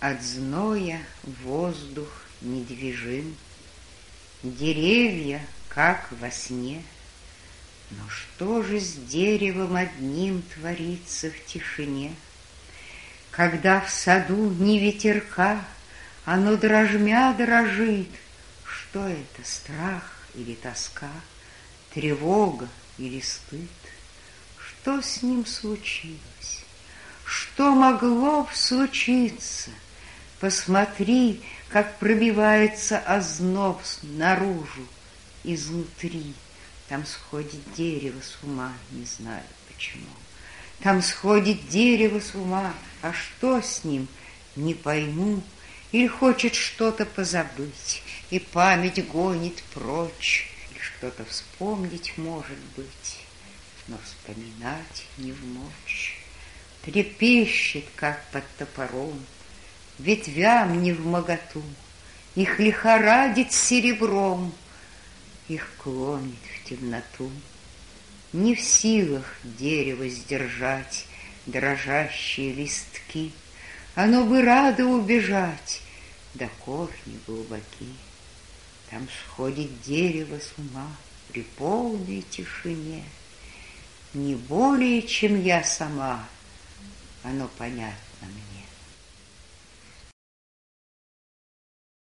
От зноя воздух недвижим, деревья, как во сне. Но что же с деревом одним творится в тишине? Когда в саду ни ветерка, оно дрожмя дрожит. Что это, страх или тоска, тревога или стыд? Что с ним случилось? Что могло случиться? Посмотри, как пробивается озноб наружу, изнутри. Там сходит дерево с ума, не знаю почему. Там сходит дерево с ума, а что с ним, не пойму. Или хочет что-то позабыть, и память гонит прочь, и что-то вспомнить, может быть, но вспоминать не вмочь. Трепещет, как под топором, ветвям невмоготу, их лихорадит серебром, их клонит в темноту. Не в силах дерево сдержать дрожащие листки, оно бы радо убежать, да корни глубоки. Там сходит дерево с ума при полной тишине. Не более, чем я сама, оно понятно мне.